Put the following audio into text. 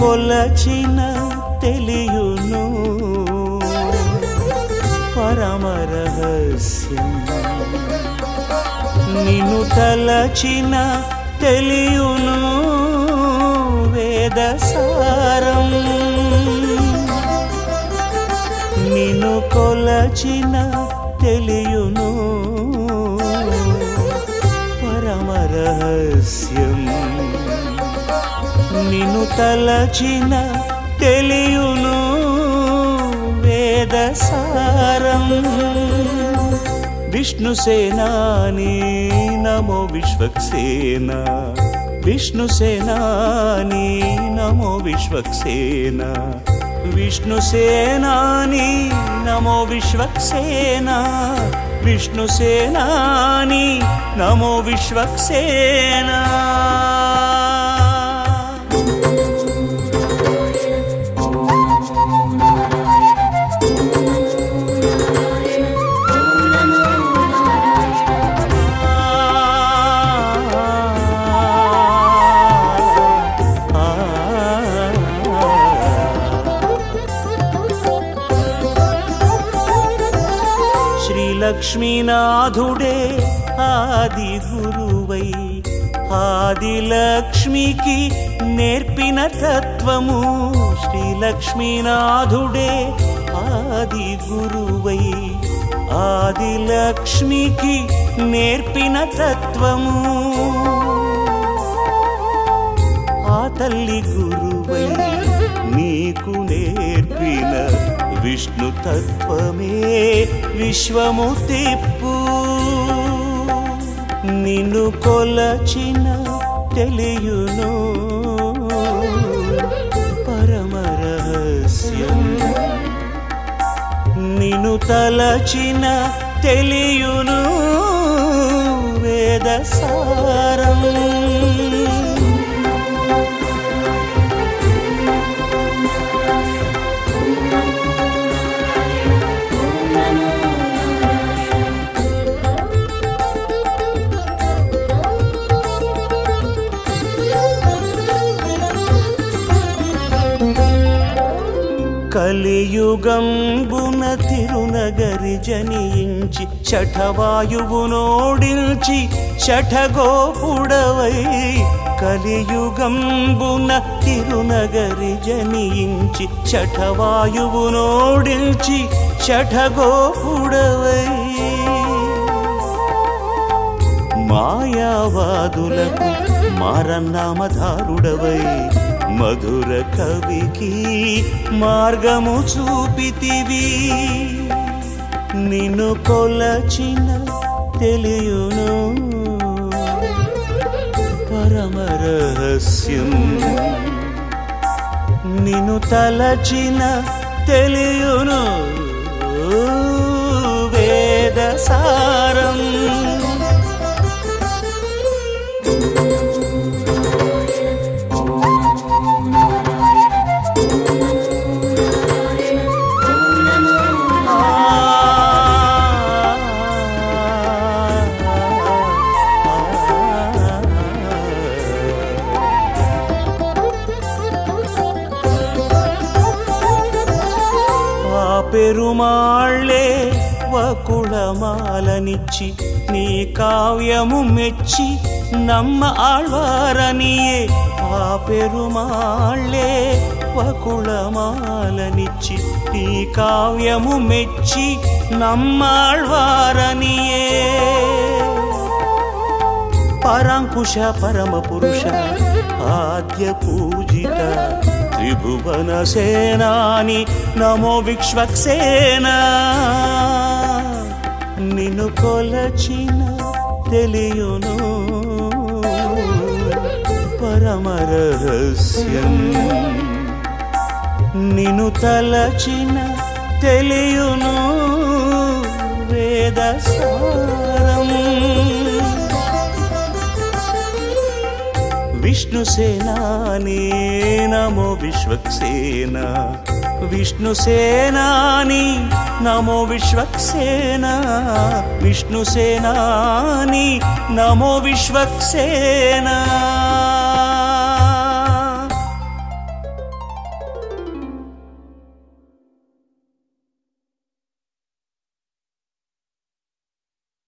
కొలచిన తెలియును పరమ రహస్యం నిన్ను తలచిన తెలియును వేదసారం నిన్ను కొలచిన తెలియును పరమ రహస్యం నిన్ను తలచిన తెలియును వేదసారం విష్ణుసేనాని నమో విశ్వక్సేన విష్ణుసేనాని నమో విశ్వక్సేన విష్ణుసేనాని నమో విశ్వక్సేన విష్ణుసేనాని నమో విశ్వక్సేన లక్ష్మీనాథుడే ఆది గురువై ఆదిలక్ష్మికి నేర్పిన తత్వము శ్రీ లక్ష్మీనాథుడే ఆది గురువై ఆదిలక్ష్మికి నేర్పిన తత్వము ఆ తల్లి గురువై నీకు నేర్పిన విష్ణు తత్వమే విశ్వము తిప్పు నిన్ను కొలచిన తెలియును పరమ రహస్యం నిన్ను తలచిన తెలియును వేదసారం కలియుగంబున తిరునగరి జనించి శఠవాయువునోడిల్చి శఠగోపుడవై కలియుగంబున తిరునగరి జనించి శఠవాయువునోడిల్చి శఠగోపుడవై మాయావాదులకు మారన్నామధారుడవై మధుర కవికి మార్గము చూపితివి నిన్ను కొలచిన తెలియును పరమ రహస్యం నిన్ను తలచిన తెలియును వేదసారం పెరుమాళ్ళే వకుళమాలనిచ్చి నీ కావ్యము మెచ్చి నమ్మ ఆళ్వారనియే ఆ పెరుమాళ్ళే వకుళమాలనిచ్చి నీ కావ్యము మెచ్చి నమ్మ ఆళ్వారనియే పరాంకుశ పరమ పురుష ఆద్య పూజిత త్రిభువన సేనాని నమో విశ్వక్సేన నిన్ను కొలచిన తెలియును పరమ రహస్యం నిన్ను తలచిన తెలియును వేదసారం విష్ణుసేనాని నమో విశ్వక్సేన విష్ణుసేనాని నమో విశ్వక్సేన విష్ణుసేనాని నమో విశ్వక్సేన